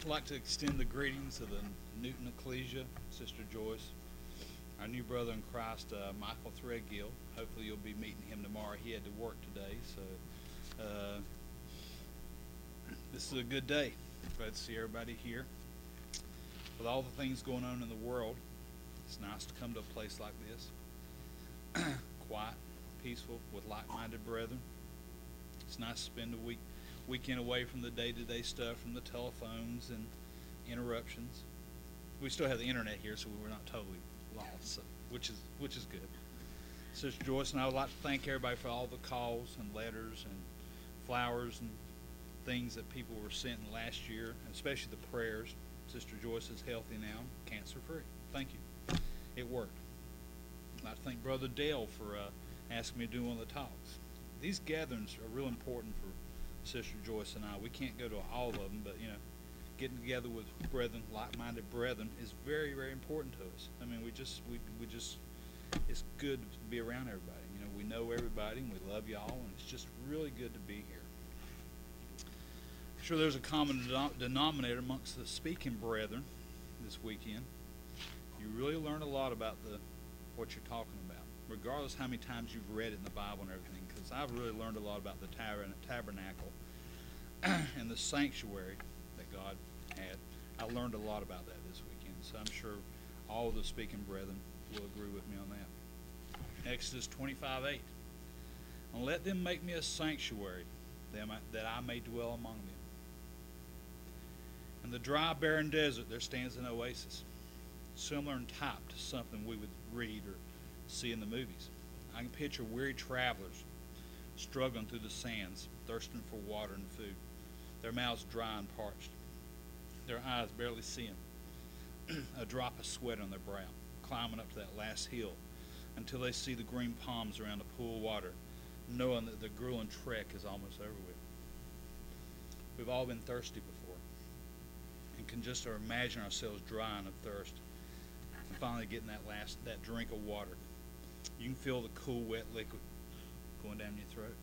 I'd like to extend the greetings of the Newton Ecclesia, Sister Joyce, our new brother in Christ, Michael Threadgill. Hopefully you'll be meeting him tomorrow. He had to work today, so this is a good day. Glad to see everybody here. With all the things going on in the world, it's nice to come to a place like this. Quiet, peaceful, with like-minded brethren. It's nice to spend a weekend away from the day-to-day stuff, from the telephones and interruptions. We still have the internet here, so we're not totally lost, so, which is good. Sister Joyce and I would like to thank everybody for all the calls and letters and flowers and things that people were sent in last year, and especially the prayers. Sister Joyce is healthy now, cancer-free. Thank you. It worked. I'd like to thank Brother Dale for asking me to do one of the talks. These gatherings are real important for Sister Joyce and I. We can't go to all of them, but getting together with brethren, like-minded brethren, is very, very important to us. I mean, we just, it's good to be around everybody. We know everybody, and we love y'all, and it's just really good to be here. I'm sure there's a common denominator amongst the speaking brethren this weekend. You really learn a lot about what you're talking about, regardless how many times you've read it in the Bible and everything, because I've really learned a lot about the tabernacle and the sanctuary that God had. I learned a lot about that this weekend, so I'm sure all of the speaking brethren will agree with me on that. Exodus 25:8. And let them make me a sanctuary, that I may dwell among them. In the dry, barren desert, there stands an oasis, similar in type to something we would read or see in the movies. I can picture weary travelers struggling through the sands, thirsting for water and food, their mouths dry and parched, their eyes barely seeing, a drop of sweat on their brow, climbing up to that last hill until they see the green palms around the pool of water, knowing that the grueling trek is almost over with. We've all been thirsty before and can just imagine ourselves drying of thirst and finally getting that drink of water. You can feel the cool, wet liquid going down your throat.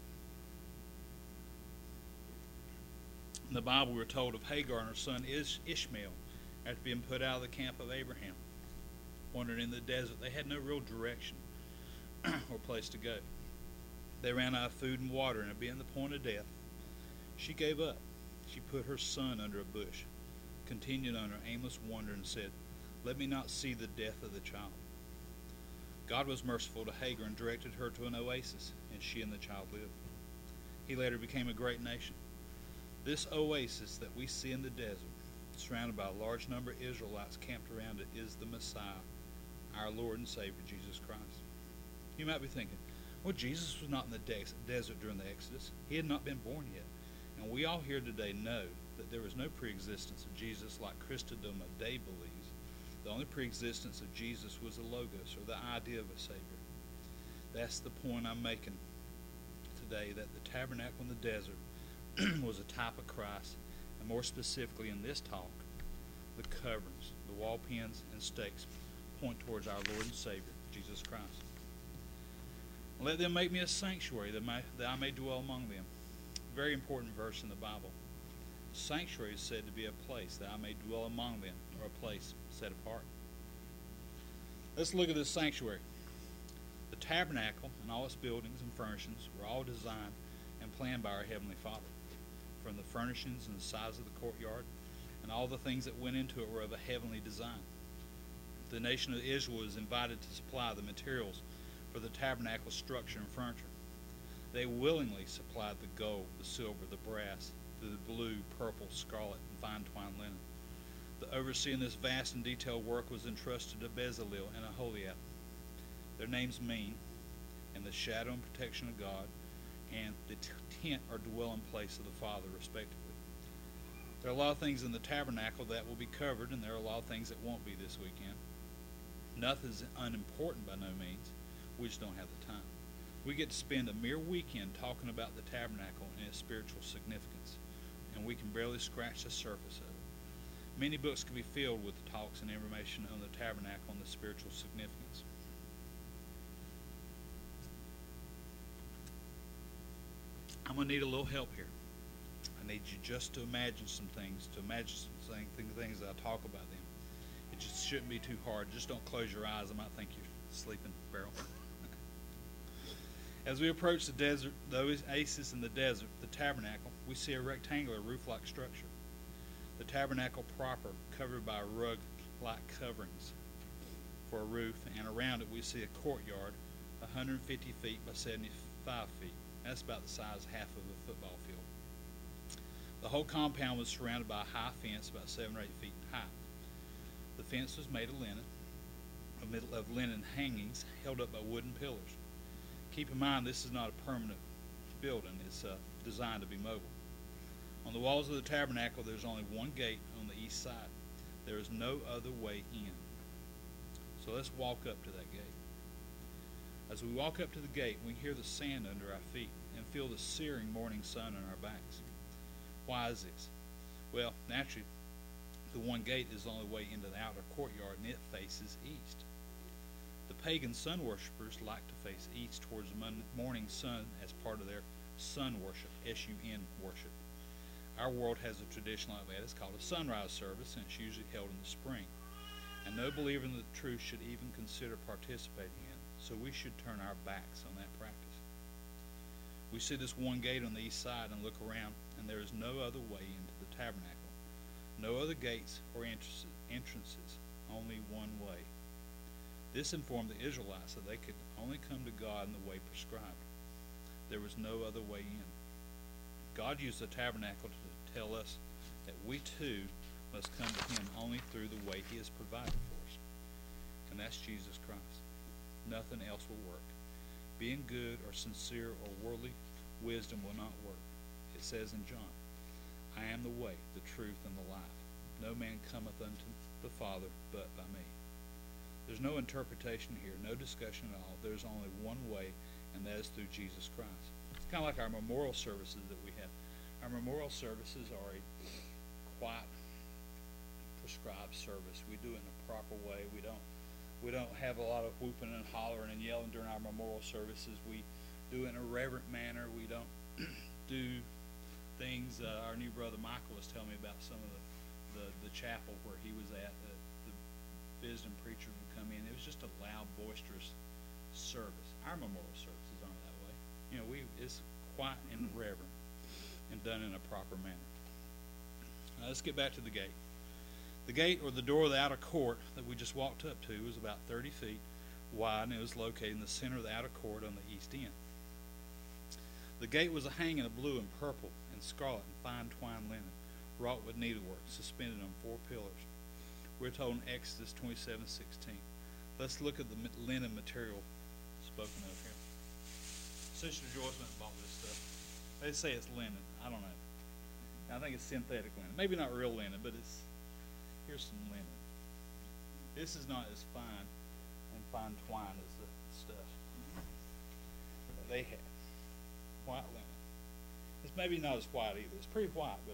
In the Bible, we're told of Hagar and her son Ishmael after being put out of the camp of Abraham, wandering in the desert. They had no real direction or place to go. They ran out of food and water, and being the point of death, she gave up. She put her son under a bush, continued on her aimless wander, and said, "Let me not see the death of the child." God was merciful to Hagar and directed her to an oasis, and she and the child lived. He later became a great nation. This oasis that we see in the desert, surrounded by a large number of Israelites camped around it, is the Messiah, our Lord and Savior, Jesus Christ. You might be thinking, well, Jesus was not in the desert during the Exodus. He had not been born yet. And we all here today know that there was no preexistence of Jesus like Christendom of day believes. The only preexistence of Jesus was the Logos, or the idea of a Savior. That's the point I'm making today, that the tabernacle in the desert was a type of Christ, and more specifically in this talk, the coverings, the wall pins, and stakes point towards our Lord and Savior, Jesus Christ. Let them make me a sanctuary, that I may dwell among them. Very important verse in the Bible. Sanctuary is said to be a place that I may dwell among them, or a place set apart. Let's look at this sanctuary. The tabernacle and all its buildings and furnishings were all designed and planned by our Heavenly Father. From the furnishings and the size of the courtyard and all the things that went into it were of a heavenly design. The nation of Israel was invited to supply the materials for the tabernacle structure and furniture. They willingly supplied the gold, the silver, the brass, the blue, purple, scarlet, and fine twined linen. The overseeing this vast and detailed work was entrusted to Bezalel and Aholiab. Their names mean, "in the shadow and protection of God," and the tent or dwelling place of the Father, respectively. There are a lot of things in the tabernacle that will be covered, and there are a lot of things that won't be this weekend. Nothing is unimportant by no means. We just don't have the time. We get to spend a mere weekend talking about the tabernacle and its spiritual significance, and we can barely scratch the surface of it. Many books could be filled with talks and information on the tabernacle and the spiritual significance. I'm going to need a little help here. I need you just to imagine some things, things that I talk about them. It just shouldn't be too hard. Just don't close your eyes. I might think you're sleeping, Beryl. As we approach the desert, the oasis in the desert, the tabernacle, we see a rectangular roof-like structure. The tabernacle proper, covered by rug-like coverings for a roof, and around it we see a courtyard 150 feet by 75 feet. That's about the size of half of a football field. The whole compound was surrounded by a high fence about 7 or 8 feet in height. The fence was made of linen hangings held up by wooden pillars. Keep in mind, this is not a permanent building. It's designed to be mobile. On the walls of the tabernacle, there's only one gate on the east side. There is no other way in. So let's walk up to that gate. As we walk up to the gate, we hear the sand under our feet and feel the searing morning sun on our backs. Why is this? Well, naturally, the one gate is the only way into the outer courtyard, and it faces east. The pagan sun worshippers like to face east towards the morning sun as part of their sun worship, S-U-N worship. Our world has a tradition like that. It's called a sunrise service, and it's usually held in the spring. And no believer in the truth should even consider participating in it, so we should turn our backs on that practice. We see this one gate on the east side and look around, and there is no other way into the tabernacle. No other gates or entrances, only one way. This informed the Israelites that they could only come to God in the way prescribed. There was no other way in. God used the tabernacle to tell us that we too must come to him only through the way he has provided for us. And that's Jesus Christ. Nothing else will work. Being good or sincere or worldly wisdom will not work. It says in John, I am the way, the truth, and the life. No man cometh unto the Father but by me. There's no interpretation here, no discussion at all. There's only one way, and that is through Jesus Christ. It's kind of like our memorial services that we have. Our memorial services are a quiet, prescribed service. We do it in a proper way. We don't have a lot of whooping and hollering and yelling during our memorial services. We do it in a reverent manner. We don't do things. Our new brother Michael was telling me about some of the chapel where he was at. The visiting preachers would come in. It was just a loud, boisterous service. Our memorial services aren't that way. It's quiet and reverent and done in a proper manner. Now let's get back to the gate. The gate, or the door of the outer court that we just walked up to, was about 30 feet wide, and it was located in the center of the outer court on the east end. The gate was a hanging of blue and purple and scarlet and fine twined linen, wrought with needlework, suspended on 4 pillars. We're told in Exodus 27:16. Let's look at the linen material spoken of here. Sister Joyce went and bought this stuff. They say it's linen. I don't know. I think it's synthetic linen. Maybe not real linen, but here's some linen. This is not as fine and fine twined as the stuff that they have. White linen. It's maybe not as white either. It's pretty white, but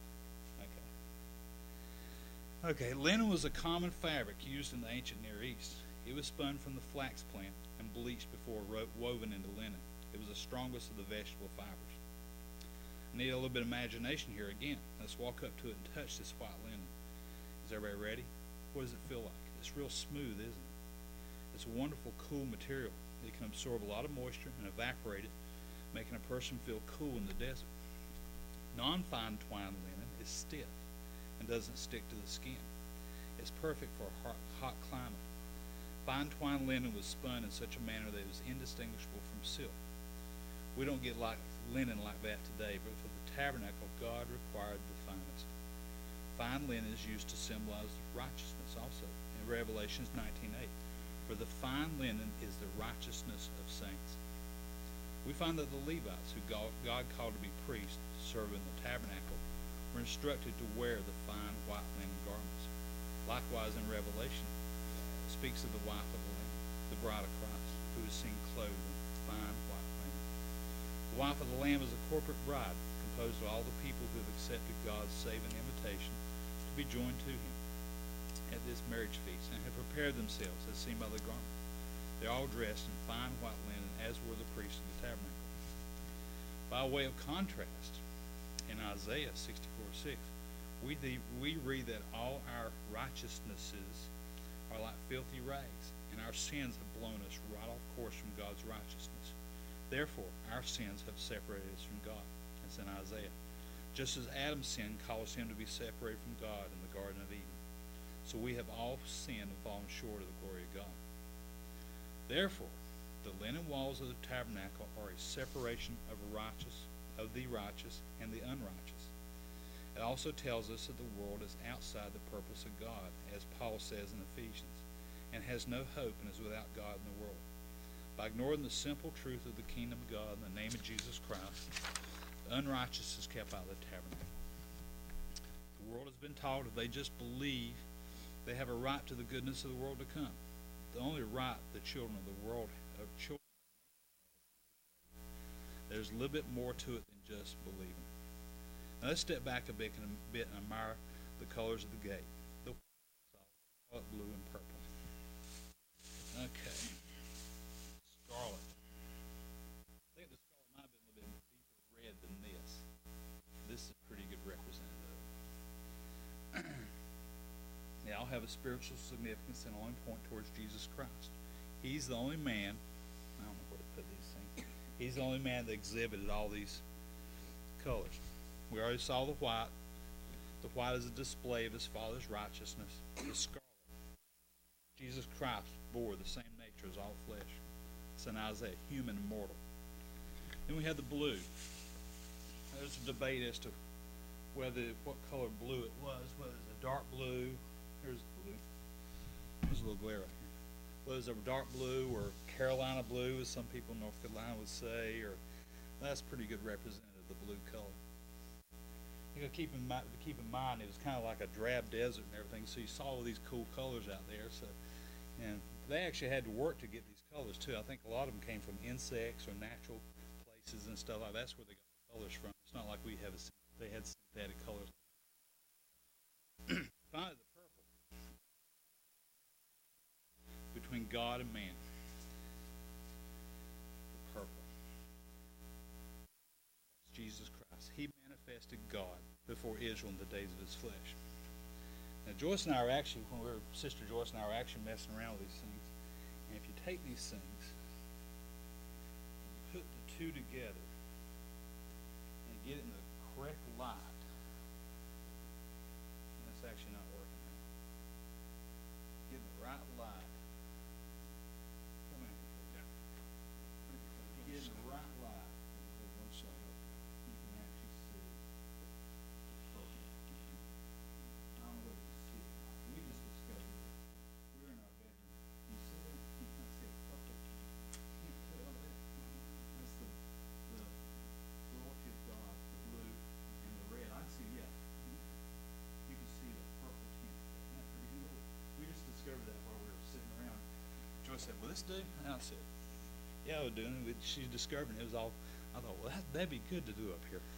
okay. Linen was a common fabric used in the ancient Near East. It was spun from the flax plant and bleached before woven into linen. It was the strongest of the vegetable fibers. I need a little bit of imagination here again. Let's walk up to it and touch this white linen. Is everybody ready? What does it feel like? It's real smooth, isn't it? It's a wonderful, cool material. It can absorb a lot of moisture and evaporate it, making a person feel cool in the desert. Non-fine twined linen is stiff and doesn't stick to the skin. It's perfect for a hot climate. Fine twined linen was spun in such a manner that it was indistinguishable from silk. We don't get linen like that today, but for the tabernacle, God required the finest. Fine linen is used to symbolize righteousness also in Revelations 19:8. For the fine linen is the righteousness of saints. We find that the Levites, who God called to be priests, to serve in the tabernacle, were instructed to wear the fine white linen garments. Likewise, in Revelation, it speaks of the wife of the Lamb, the bride of Christ, who is seen clothed in fine white linen. The wife of the Lamb is a corporate bride, composed of all the people who have accepted God's saving invitation to be joined to him at this marriage feast and have prepared themselves, as seen by the garment. They're all dressed in fine white linen, as were the priests of the tabernacle. By way of contrast, in Isaiah 64:6, we read that all our righteousnesses are like filthy rags, and our sins have blown us right off course from God's righteousness. Therefore, our sins have separated us from God. That's in Isaiah. Just as Adam's sin caused him to be separated from God in the Garden of Eden, so we have all sinned and fallen short of the glory of God. Therefore, the linen walls of the tabernacle are a separation of the righteous and the unrighteous. It also tells us that the world is outside the purpose of God, as Paul says in Ephesians, and has no hope and is without God in the world. By ignoring the simple truth of the kingdom of God in the name of Jesus Christ, the unrighteous is kept out of the tabernacle. The world has been taught if they just believe, they have a right to the goodness of the world to come. The only right the children of the world have, there's a little bit more to it than just believing. Now let's step back a bit and admire the colors of the gate. The white, blue, and purple. Okay. Scarlet. I think the scarlet might be a little bit deeper red than this. This is a pretty good representative. They all have a spiritual significance and only point towards Jesus Christ. He's the only man, I don't know where to put these things, he's the only man that exhibited all these colors. We already saw the white. The white is a display of his Father's righteousness. The scarlet, Jesus Christ bore the same nature as all flesh. It's in Isaiah, human and mortal. Then we have the blue. There's a debate as to what color blue it was, whether it's a dark blue. Here's the blue. There's a little glare right here. Whether it's a dark blue or Carolina blue, as some people in North Carolina would say, or that's pretty good representative of the blue color. You got to keep in mind it was kind of like a drab desert and everything, so you saw all these cool colors out there. So, and they actually had to work to get these colors too. I think a lot of them came from insects or natural places and stuff like that. That's where they got the colors from. It's not like they had synthetic colors. Finally, the purple between God and man. The purple. It's Jesus Christ. He manifested God before Israel in the days of his flesh. Now, Joyce and I are actually, Sister Joyce and I are actually messing around with these things. And if you take these things and you put the two together and get it in the correct light, and it's actually not working now. Get the right light. Come in. Yeah. You get in the right light. One side up. You can actually see. I don't know what you see. We just discovered that we're in our bedroom. You see that? You can't see a purple. You can't tell that. That's the royalty of God, the blue and the red. I see, yeah. You can see the purple tint. Isn't that pretty cool? We just discovered that while we were sitting around. Joyce said, "Will this do?" And I said, "Yeah, we're doing it." She discovered it. It was all. I thought, well, that'd be good to do up here.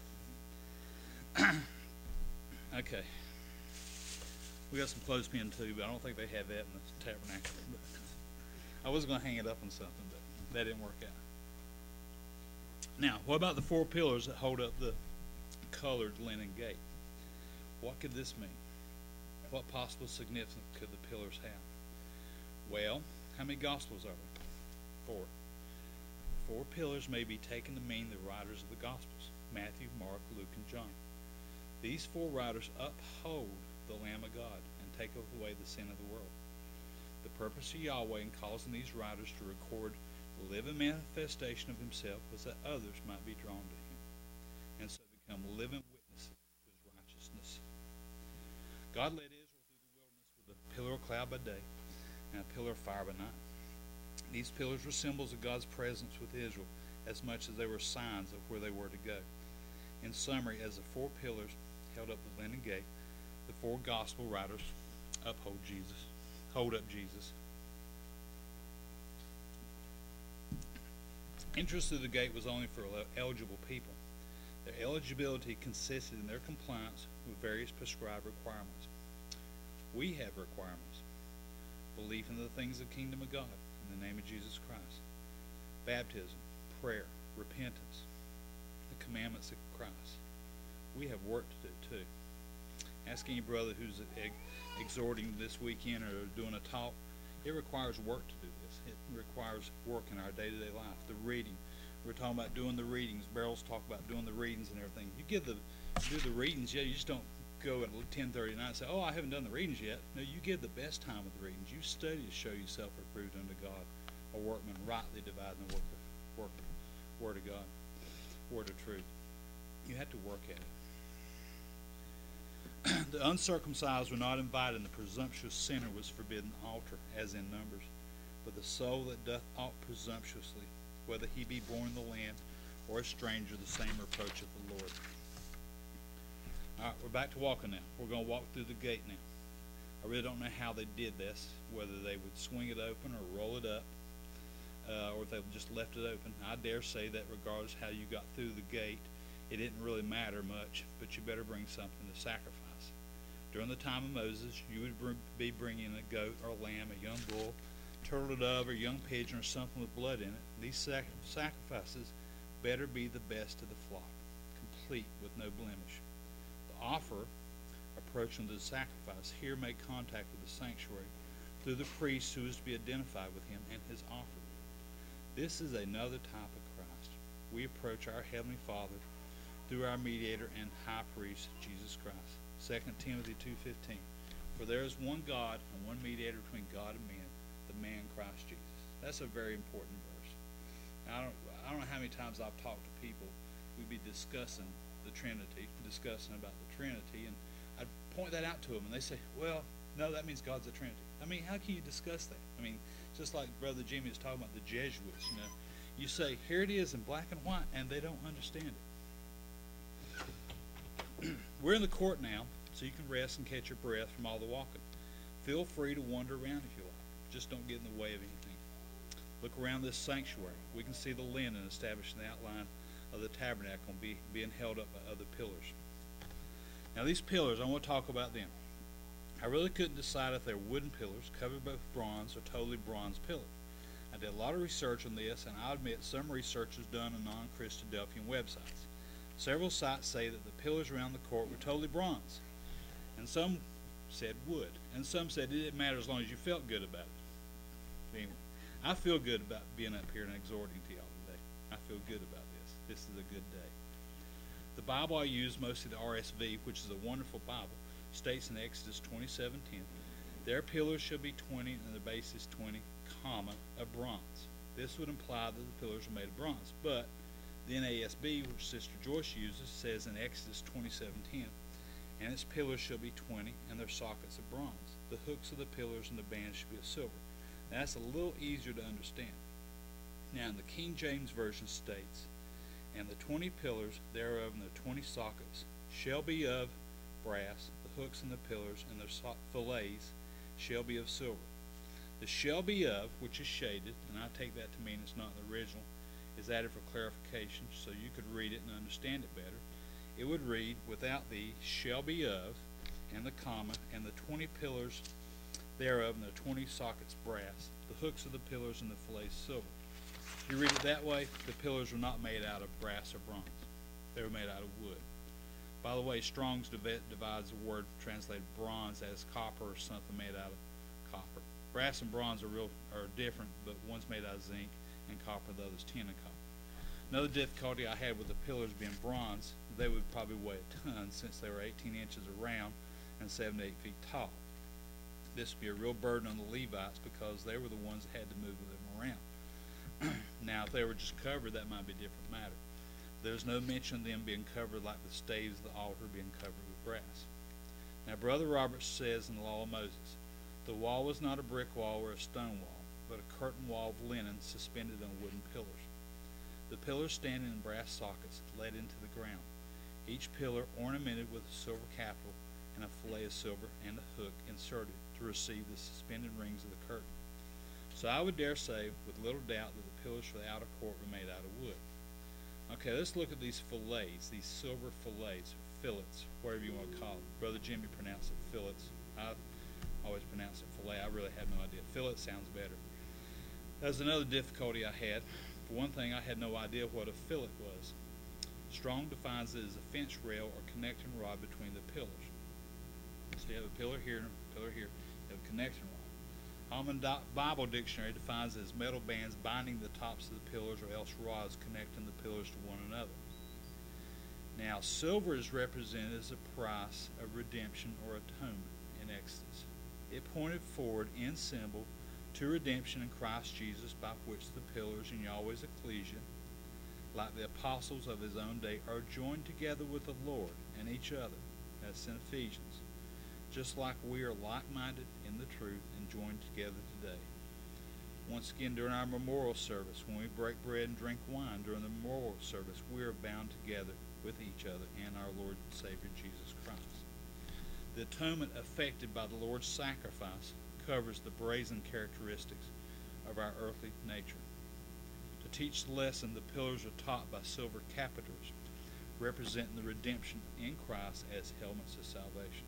Okay. We got some clothespin too, but I don't think they have that in the tabernacle. But I was going to hang it up on something, but that didn't work out. Now, what about the four pillars that hold up the colored linen gate? What could this mean? What possible significance could the pillars have? Well, how many gospels are there? 4. 4 pillars may be taken to mean the writers of the gospels: Matthew, Mark, Luke, and John. These 4 writers uphold the Lamb of God and take away the sin of the world. The purpose of Yahweh in causing these writers to record the living manifestation of himself was that others might be drawn to him and so become living witnesses to his righteousness. God led Israel through the wilderness with a pillar of cloud by day and a pillar of fire by night. These pillars were symbols of God's presence with Israel as much as they were signs of where they were to go. In summary, as the 4 pillars held up the linen gate, the 4 gospel writers hold up Jesus. Entrance through the gate was only for eligible people. Their eligibility consisted in their compliance with various prescribed requirements. We have requirements: belief in the things of the kingdom of God in the name of Jesus Christ, baptism, prayer, repentance, the commandments of Christ, we have work to do too. Ask any brother who's exhorting this weekend or doing a talk. It requires work to do this. It requires work in our day-to-day life. The reading. We're talking about doing the readings. Beryl's talk about doing the readings and everything. You do the readings, yeah. You just don't go at 10:30 at night and say, "Oh, I haven't done the readings yet." No, you give the best time with the readings. You study to show yourself approved unto God, a workman rightly dividing the word of God, word of truth. You have to work at it. The uncircumcised were not invited, and the presumptuous sinner was forbidden the altar, as in Numbers. But the soul that doth aught presumptuously, whether he be born in the land or a stranger, the same reproacheth the Lord. All right, we're back to walking now. We're going to walk through the gate now. I really don't know how they did this, whether they would swing it open or roll it up, or if they just left it open. I dare say that regardless how you got through the gate, it didn't really matter much, but you better bring something to sacrifice. During the time of Moses, you would be bringing a goat or a lamb, a young bull, turtle dove, or young pigeon, or something with blood in it. These sacrifices better be the best of the flock, complete with no blemish. The offerer, approaching the sacrifice, here made contact with the sanctuary through the priest who is to be identified with him and his offering. This is another type of Christ. We approach our Heavenly Father through our mediator and high priest, Jesus Christ. 2 Timothy 2:15. For there is one God and one mediator between God and men, the man Christ Jesus. That's a very important verse. Now, I don't know how many times I've talked to people. We'd be discussing the Trinity, discussing about the Trinity, and I'd point that out to them, and they say, "Well, no, that means God's a Trinity." I mean, how can you discuss that? I mean, just like Brother Jimmy was talking about the Jesuits, you say, here it is in black and white, and they don't understand it. We're in the court now, so you can rest and catch your breath from all the walking. Feel free to wander around if you like. Just don't get in the way of anything. Look around this sanctuary. We can see the linen establishing the outline of the tabernacle being held up by other pillars. Now these pillars, I want to talk about them. I really couldn't decide if they're wooden pillars covered with bronze or totally bronze pillars. I did a lot of research on this, and I admit some research was done on non-Christadelphian websites. Several sites say that the pillars around the court were totally bronze, and some said wood, and some said it didn't matter as long as you felt good about it. Anyway, I feel good about being up here and exhorting to y'all today. I feel good about this. This is a good day. The Bible I use, mostly the RSV, which is a wonderful Bible, states in Exodus 27:10, their pillars shall be 20 and the base is 20, of bronze. This would imply that the pillars are made of bronze, but the NASB, which Sister Joyce uses, says in Exodus 27:10, and its pillars shall be 20 and their sockets of bronze. The hooks of the pillars and the bands shall be of silver. Now, that's a little easier to understand. Now, in the King James Version states, and the 20 pillars thereof and the 20 sockets shall be of brass, the hooks and the pillars and their fillets shall be of silver. The shall be of, which is shaded, and I take that to mean it's not the original, is added for clarification so you could read it and understand it better. It would read, without the shall be of, and the comma, and the 20 pillars thereof and the 20 sockets brass, the hooks of the pillars and the fillets silver. If you read it that way, the pillars were not made out of brass or bronze. They were made out of wood. By the way, Strong's divides the word translated bronze as copper or something made out of copper. Brass and bronze are different, but one's made out of zinc and copper, the other's tin and copper. Another difficulty I had with the pillars being bronze, they would probably weigh a ton since they were 18 inches around and 7 to 8 feet tall. This would be a real burden on the Levites because they were the ones that had to move them around. Now, if they were just covered, that might be a different matter. There's no mention of them being covered like the staves of the altar being covered with brass. Now, Brother Roberts says in the Law of Moses, the wall was not a brick wall or a stone wall, but a curtain wall of linen suspended on wooden pillars. The pillars standing in brass sockets led into the ground, each pillar ornamented with a silver capital and a fillet of silver and a hook inserted to receive the suspended rings of the curtain. So I would dare say, with little doubt, that the pillars for the outer court were made out of wood. Okay, let's look at these fillets, these silver fillets, or fillets, whatever you want to call them. Brother Jimmy pronounced it fillets. I always pronounce it fillet. I really have no idea. Fillet sounds better. That's another difficulty I had. For one thing, I had no idea what a fillet was. Strong defines it as a fence rail or connecting rod between the pillars. So you have a pillar here and a pillar here. You have a connecting rod. Holman Bible Dictionary defines it as metal bands binding the tops of the pillars or else rods connecting the pillars to one another. Now, silver is represented as a price of redemption or atonement in Exodus. It pointed forward in symbol to redemption in Christ Jesus, by which the pillars in Yahweh's ecclesia, like the apostles of his own day, are joined together with the Lord and each other. That's in Ephesians. Just like we are like-minded in the truth and joined together today. Once again, during our memorial service, when we break bread and drink wine during the memorial service, we are bound together with each other and our Lord and Savior Jesus Christ. The atonement effected by the Lord's sacrifice covers the brazen characteristics of our earthly nature. To teach the lesson, the pillars are taught by silver capiters, representing the redemption in Christ as helmets of salvation.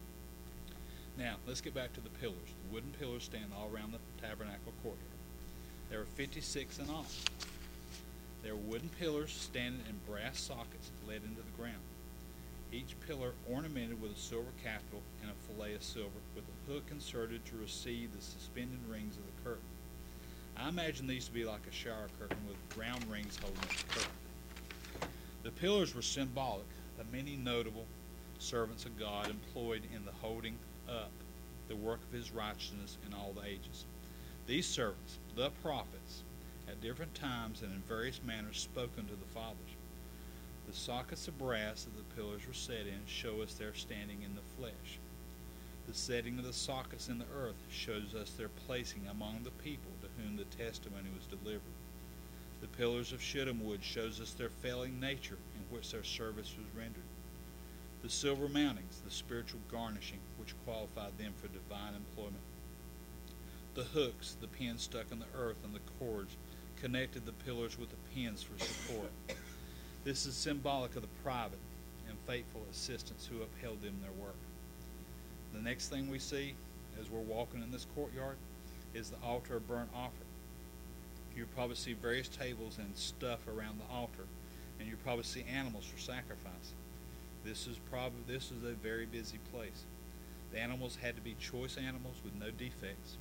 Now, let's get back to the pillars. The wooden pillars stand all around the tabernacle courtyard. There are 56 in all. They are wooden pillars standing in brass sockets let into the ground. Each pillar ornamented with a silver capital and a fillet of silver, with a hook inserted to receive the suspended rings of the curtain. I imagine these to be like a shower curtain with round rings holding up the curtain. The pillars were symbolic of many notable servants of God employed in the holding up the work of his righteousness in all the ages. These servants, the prophets, at different times and in various manners spoken to the fathers. The sockets of brass that the pillars were set in show us their standing in the flesh. The setting of the sockets in the earth shows us their placing among the people to whom the testimony was delivered. The pillars of shittim wood shows us their failing nature in which their service was rendered. The silver mountings, the spiritual garnishing which qualified them for divine employment. The hooks, the pins stuck in the earth, and the cords connected the pillars with the pins for support. This is symbolic of the private and faithful assistants who upheld them in their work. The next thing we see as we're walking in this courtyard is the altar of burnt offering. You'll probably see various tables and stuff around the altar, and you'll probably see animals for sacrifice. This is a very busy place. The animals had to be choice animals with no defects.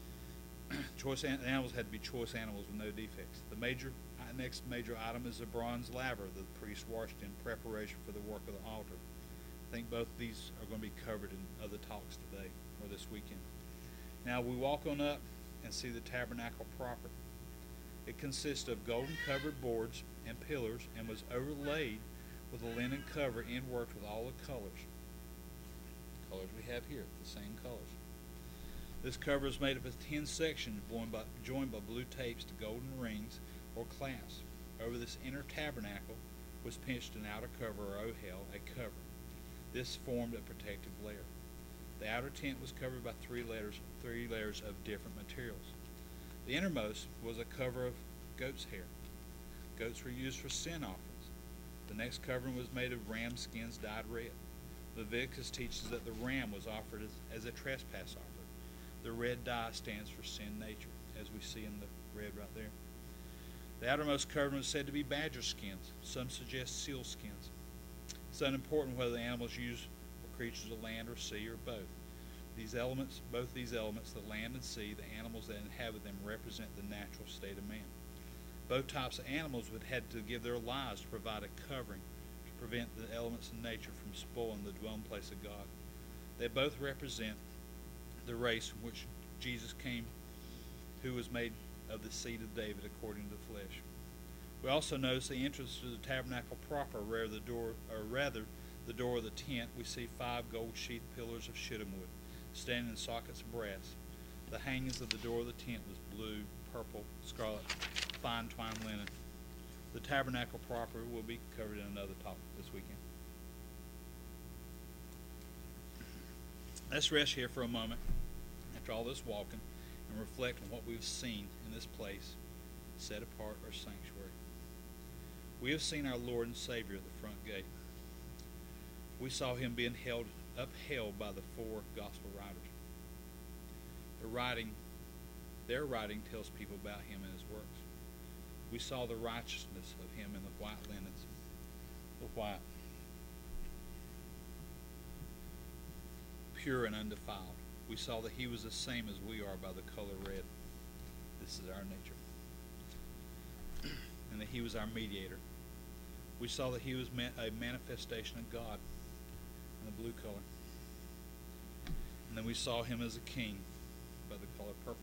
Animals had to be choice animals with no defects. The next major item is a bronze laver that the priest washed in preparation for the work of the altar. I think both of these are going to be covered in other talks today or this weekend. Now we walk on up and see the tabernacle proper. It consists of golden covered boards and pillars and was overlaid with a linen cover inworked with all the colors. The colors we have here, the same colors. This cover is made up of 10 sections joined by blue tapes to golden rings or clasps. Over this inner tabernacle was pinched an outer cover or ohel, a covering. This formed a protective layer. The outer tent was covered by three layers of different materials. The innermost was a cover of goat's hair. Goats were used for sin offerings. The next covering was made of ram skins dyed red. Leviticus teaches that the ram was offered as a trespass offering. The red dye stands for sin nature, as we see in the red right there. The outermost covering was said to be badger skins. Some suggest seal skins. It's unimportant whether the animals used were creatures of land or sea or both. Both these elements, the land and sea, the animals that inhabit them, represent the natural state of man. Both types of animals would have to give their lives to provide a covering to prevent the elements of nature from spoiling the dwelling place of God. They both represent the race from which Jesus came, who was made of the seed of David according to the flesh. We also notice the entrance to the tabernacle proper, the door of the tent. We see 5 gold-sheathed pillars of shittim wood, standing in sockets of brass. The hangings of the door of the tent was blue, purple, scarlet, fine twined linen. The tabernacle proper will be covered in another talk this weekend. Let's rest here for a moment after all this walking and reflect on what we've seen in this place, set apart or sanctuary. We have seen our Lord and Savior at the front gate. We saw him being upheld by the 4 gospel writers. Their writing tells people about him and his works. We saw the righteousness of him in the white linens. the white, pure and undefiled. We saw that he was the same as we are by the color red. This is our nature. And that he was our mediator. We saw that he was a manifestation of God in the blue color. And then we saw him as a king by the color purple.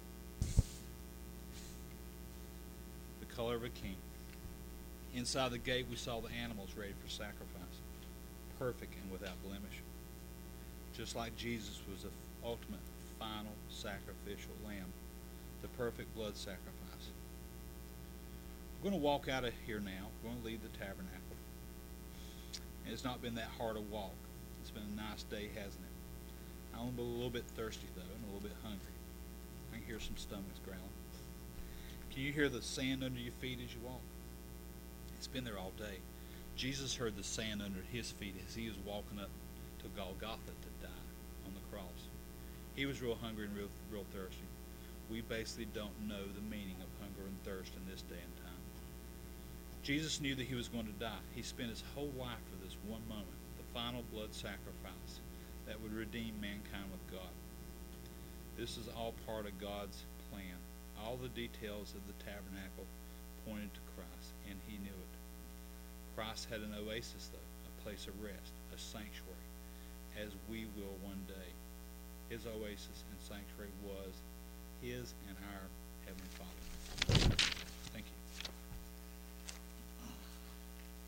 The color of a king. Inside the gate we saw the animals ready for sacrifice, perfect and without blemish. Just like Jesus was the ultimate, final sacrificial lamb, the perfect blood sacrifice. We're going to walk out of here now. We're going to leave the tabernacle. And it's not been that hard a walk. It's been a nice day, hasn't it? I'm a little bit thirsty, though, and a little bit hungry. I can hear some stomachs growling. Can you hear the sand under your feet as you walk? It's been there all day. Jesus heard the sand under his feet as he was walking up to Golgotha to die on the cross. He was real hungry and real thirsty. We basically don't know the meaning of hunger and thirst in this day and time. Jesus knew that he was going to die. He spent his whole life for this one moment, the final blood sacrifice that would redeem mankind with God. This is all part of God's plan. All the details of the tabernacle pointed to Christ, and he knew it. Christ had an oasis, though, a place of rest, a sanctuary, as we will one day. His oasis and sanctuary was his and our Heavenly Father.